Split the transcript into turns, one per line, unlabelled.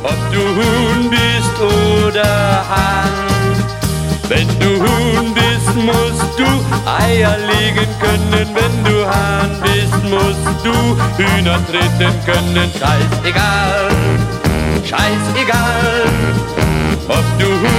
ob du Huhn bist oder Hahn. Wenn du Huhn bist, musst du Eier legen können. Wenn du Hahn bist, musst du Hühner treten können. Scheißegal, scheißegal, ob du Huhn